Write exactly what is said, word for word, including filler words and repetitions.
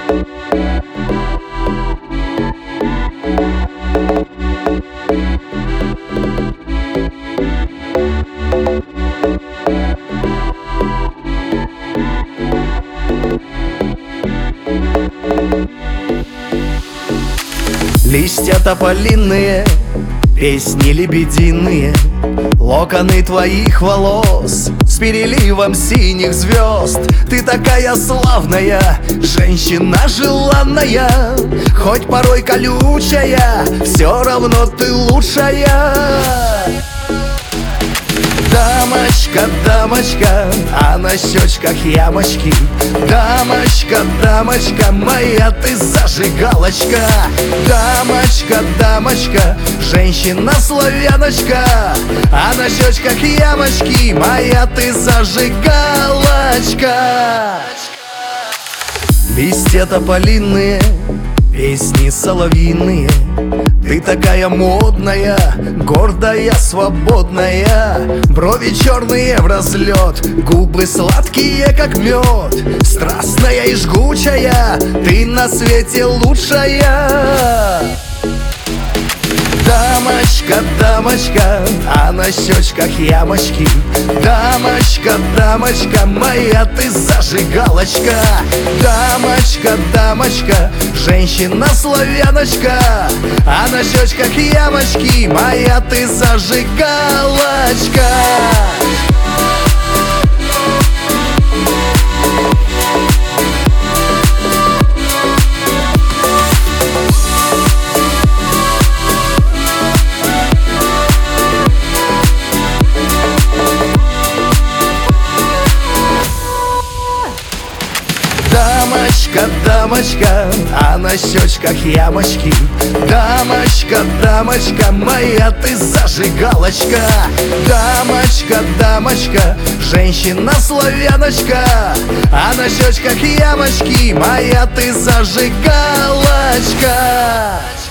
Листья тополиные, песни лебединые, локоны твоих волос с переливом синих звезд. Ты такая славная, женщина желанная, хоть порой колючая, все равно ты лучшая. Дамочка, дамочка, а на щечках ямочки. Дамочка, дамочка, моя ты зажигалочка. Дамочка, дамочка, женщина-славяночка, а на щечках ямочки, моя ты зажигалочка. Листья тополиные, песни соловьиные, ты такая модная, гордая, свободная. Брови черные в разлет, губы сладкие, как мед, страстная и жгучая, ты на свете лучшая. Дамочка, дамочка, а на щечках ямочки. Дамочка, дамочка, моя ты зажигалочка. Дамочка, дамочка, женщина-славяночка, а на щечках ямочки, моя ты зажигалочка. Дамочка, дамочка, а на щечках ямочки. Дамочка, дамочка, моя ты зажигалочка. Дамочка, дамочка, женщина-славяночка, а на щечках ямочки, моя ты зажигалочка.